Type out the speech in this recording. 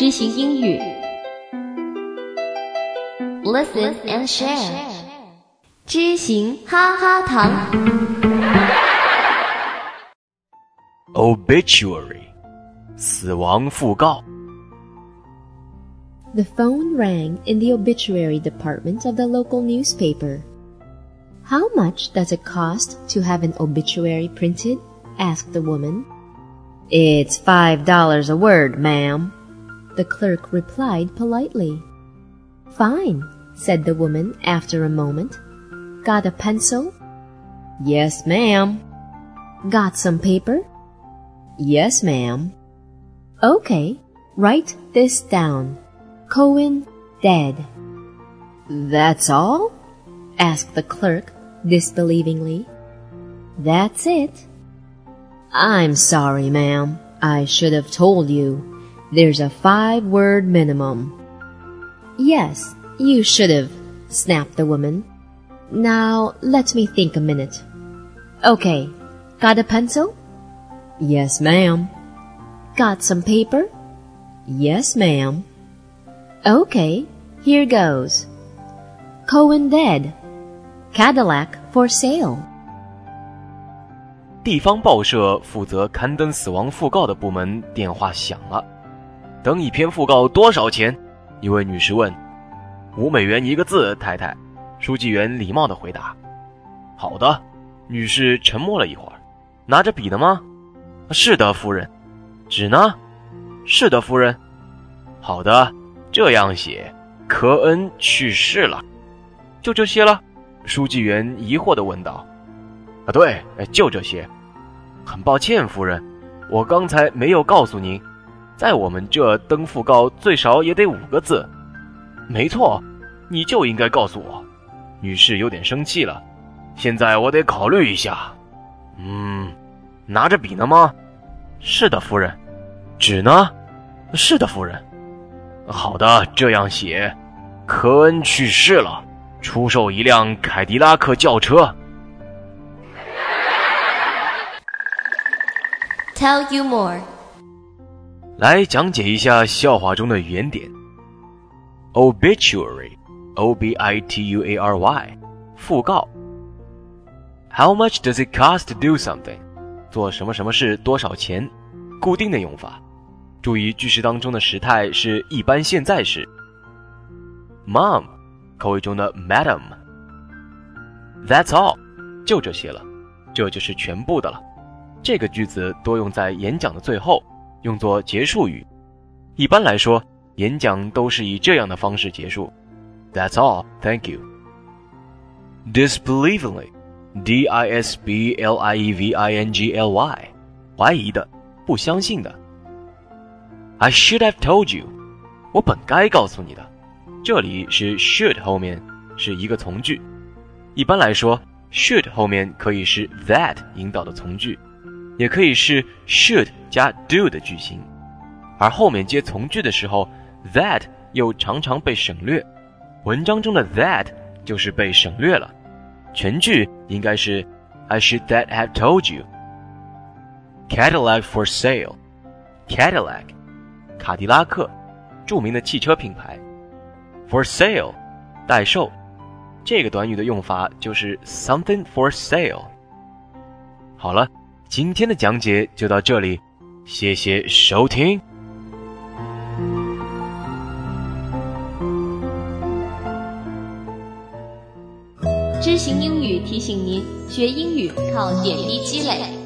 知行英语 Listen and share 知行哈哈堂 Obituary 死亡讣告 The phone rang in the obituary department of the local newspaper. How much does it cost to have an obituary printed? Asked the woman. It's $5 a word, ma'am. The clerk replied politely. Fine, said the woman after a moment. Got a pencil? Yes, ma'am. Got some paper? Yes, ma'am. Okay, write this down. Cohen dead. That's all? Asked the clerk disbelievingly. That's it. I'm sorry, ma'am. I should have told you. There's a 5-word minimum. Yes, you should have, snapped the woman. Now, let me think a minute. Okay, got a pencil? Yes, ma'am. Got some paper? Yes, ma'am. Okay, here goes. Cohen dead. Cadillac for sale. 地方报社负责刊登死亡讣告的部门电话响了。登一篇讣告多少钱？一位女士问。$51个字，太太。书记员礼貌地回答。好的。女士沉默了一会儿。拿着笔的吗？是的，夫人。纸呢？是的，夫人。好的，这样写。科恩去世了。就这些了？书记员疑惑地问道。对，就这些。很抱歉，夫人，我刚才没有告诉您，在我们这登讣告最少也得5个字。没错，你就应该告诉我。女士有点生气了。现在我得考虑一下。拿着笔呢吗？是的，夫人。纸呢？是的，夫人。好的，这样写。科恩去世了，出售一辆凯迪拉克轿车。 Tell you more 来讲解一下笑话中的语言点。Obituary O-B-I-T-U-A-R-Y 讣告。How much does it cost to do something 做什么什么事多少钱，固定的用法。注意句式当中的时态是一般现在时。Mom 口语中的 Madam。 That's all 就这些了，这就是全部的了。这个句子多用在演讲的最后，用作结束语。一般来说，演讲都是以这样的方式结束。That's all, thank you. Disbelievingly D-I-S-B-L-I-E-V-I-N-G-L-Y 怀疑的，不相信的。I should have told you 我本该告诉你的。这里是 should 后面是一个从句。一般来说 should 后面可以是 that 引导的从句，也可以是 should 加 do 的句型。而后面接从句的时候 that 又常常被省略，文章中的 that 就是被省略了。全句应该是 I should that have told you. Cadillac for sale. Cadillac 卡迪拉克，著名的汽车品牌。For sale 待售，这个短语的用法就是 something for sale。 好了，今天的讲解就到这里，谢谢收听。 知行英语提醒您，学英语靠点滴积累。